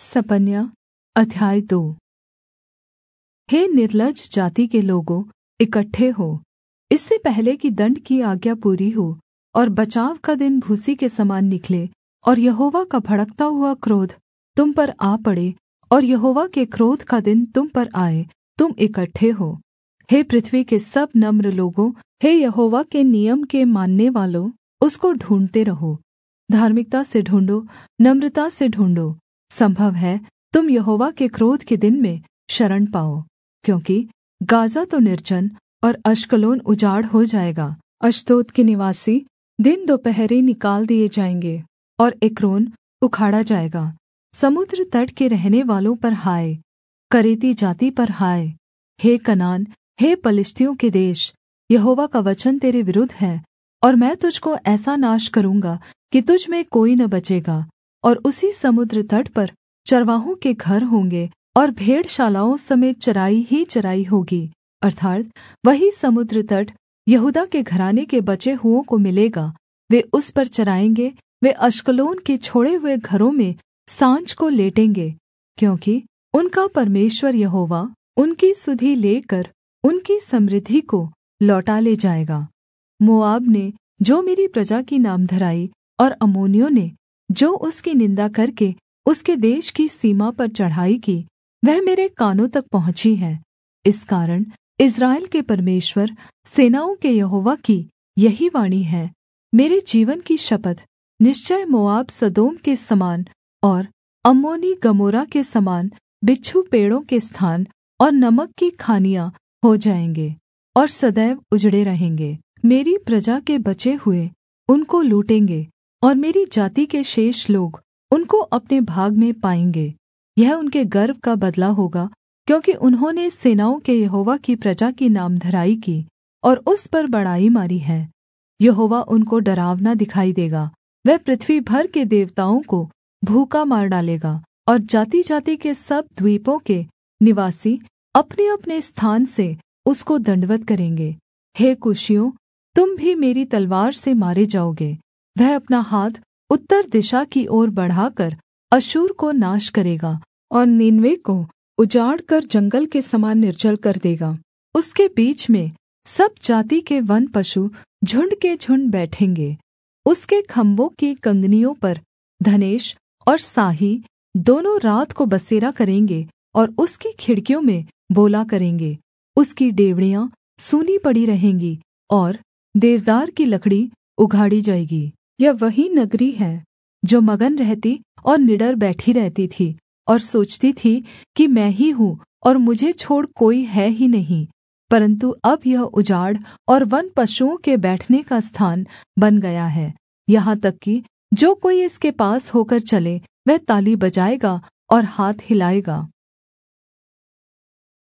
सपन्या अध्याय 2। हे निर्लज्ज जाति के लोगों, इकट्ठे हो, इससे पहले कि दण्ड की आज्ञा पूरी हो और बचाव का दिन भूसी के समान निकले और यहोवा का भड़कता हुआ क्रोध तुम पर आ पड़े और यहोवा के क्रोध का दिन तुम पर आए, तुम इकट्ठे हो। हे पृथ्वी के सब नम्र लोगों, हे यहोवा के नियम के माननेवालों, उसको ढूँढ़ते रहो। धार्मिकता से ढूँढ़ो, नम्रता से ढूँढ़ो। सम्भव है तुम यहोवा के क्रोध के दिन में शरण पाओ, क्योंकि गाज़ा तो निर्जन और अश्कलोन उजाड़ हो जाएगा। अश्दोद के निवासी दिन दोपहरी निकाल दिए जाएंगे और एक्रोन उखाड़ा जाएगा। समुद्र तट के रहने वालों पर हाय, करेती जाति पर हाय। हे कनान, हे पलिश्तियों के देश, यहोवा का वचन तेरे विरुद्ध है और मैं तुझको ऐसा नाश करूँगा कि तुझ में कोई न बचेगा। और उसी समुद्र तट पर चरवाहों के घर होंगे और भेड़शालाओं समेत चराई ही चराई होगी, अर्थात् वही समुद्र तट यहूदा के घराने के बचे हुओं को मिलेगा। वे उस पर चराएँगे, वे अश्कलोन के छोड़े हुए घरों में साँझ को लेटेंगे, क्योंकि उनका परमेश्वर यहोवा उनकी सुधि लेकर उनकी समृद्धि को लौटा ले जाएगा। मोआब ने जो मेरी प्रजा की नामधराई और अम्मोनियों ने जो उसकी निन्दा करके उसके देश की सीमा पर चढ़ाई की, वह मेरे कानों तक पहुँची है। इस कारण इस्राएल के परमेश्वर सेनाओं के यहोवा की यही वाणी है, मेरे जीवन की शपथ, निश्चय मोआब सदोम के समान और अम्मोनी गमोरा के समान बिच्छू पेड़ों के स्थान और नमक की खानियाँ हो जाएँगे और सदैव उजड़े रहेंगे। मेरी प्रजा के बचे हुए उनको लूटेंगे और मेरी जाति के शेष लोग उनको अपने भाग में पाएँगे। यह उनके गर्व का बदला होगा, क्योंकि उन्होंने सेनाओं के यहोवा की प्रजा की नामधराई की और उस पर बड़ाई मारी है। यहोवा उनको डरावना दिखाई देगा, वह पृथ्वी भर के देवताओं को भूखा मार डालेगा और जाति-जाति के सब द्वीपों के निवासी अपने-अपने स्थान से उसको दण्डवत् करेंगे। हे कूशियों, तुम भी मेरी तलवार से मारे जाओगे। वह अपना हाथ उत्तर दिशा की ओर बढ़ाकर अश्शूर को नाश करेगा और नीनवे को उजाड़ कर जंगल के समान निर्जल कर देगा। उसके बीच में सब जाति के वन पशु झुण्ड के झुण्ड बैठेंगे। उसके खम्भों की कंगनियों पर धनेश और साही दोनों रात को बसेरा करेंगे और उसकी खिड़कियों में बोला करेंगे। उसकी डेवढ़ियाँ सूनी पड़ी रहेंगी और देवदार की लकड़ी उघाड़ी जाएगी। यह वही नगरी है जो मगन रहती और निडर बैठी रहती थी और सोचती थी कि मैं ही हूँ और मुझे छोड़ कोई है ही नहीं, परन्तु अब यह उजाड़ और वन पशुओं के बैठने का स्थान बन गया है। यहाँ तक कि जो कोई इसके पास होकर चले, वह ताली बजाएगा और हाथ हिलाएगा।